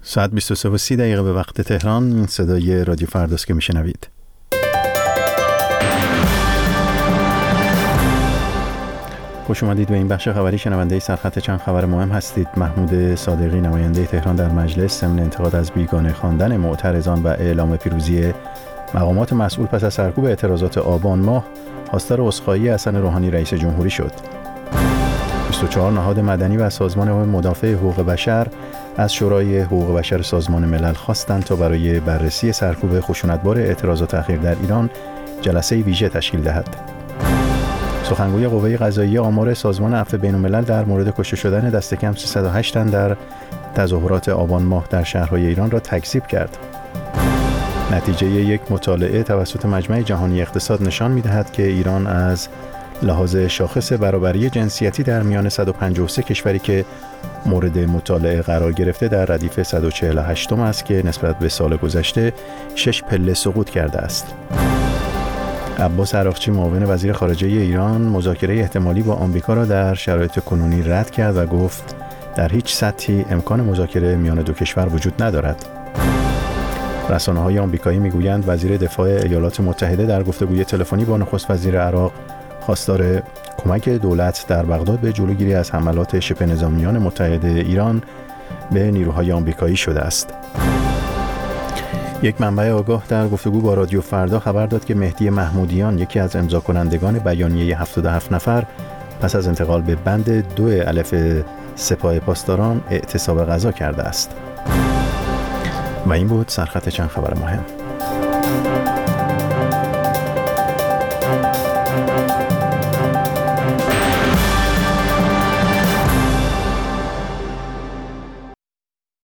ساعت 23:30 به وقت تهران. این صدای رادیو فرداست که میشنوید. خوش اومدید به این بخش خبری. شنونده سرخط چند خبر مهم هستید. محمود صادقی نماینده تهران در مجلس ضمن انتقاد از بیگانه خواندن معترضان و اعلام پیروزی مقامات مسئول پس از سرکوب اعتراضات آبان ماه خواستار عذرخواهی حسن روحانی رئیس جمهوری شد. 24 نهاد مدنی و سازمان مدافع حقوق بشر از شورای حقوق بشر سازمان ملل خواستند تا برای بررسی سرکوب خشونتبار اعتراضات اخیر در ایران جلسه ویژه تشکیل دهد. سخنگوی قوه قضاییه آمار سازمان عفو بین‌الملل در مورد کشته شدن دست کم 308 تن در تظاهرات آبان ماه در شهرهای ایران را تکذیب کرد. نتیجه یک مطالعه توسط مجمع جهانی اقتصاد نشان می‌دهد که ایران از لحاظ شاخص برابری جنسیتی در میان 153 کشوری که مورد مطالعه قرار گرفته در ردیف 148 است که نسبت به سال گذشته 6 پله سقوط کرده است. عباس عراقچی معاون وزیر خارجه ایران مذاکره احتمالی با آمریکا را در شرایط کنونی رد کرد و گفت در هیچ سطحی امکان مذاکره میان دو کشور وجود ندارد. رسانه‌های آمریکایی میگویند وزیر دفاع ایالات متحده در گفتگوی تلفنی با نخست وزیر عراق خواستار کمک دولت در بغداد به جلوگیری از حملات شبه نظامیان متحد ایران به نیروهای آمریکایی شده است. یک منبع آگاه در گفتگو با رادیو فردا خبر داد که مهدی محمودیان، یکی از امضا کنندگان بیانیه 77 نفر، پس از انتقال به بند 2 الف سپاه پاسداران اعتصاب غذا کرده است. و این بود سرخط چند خبر مهم.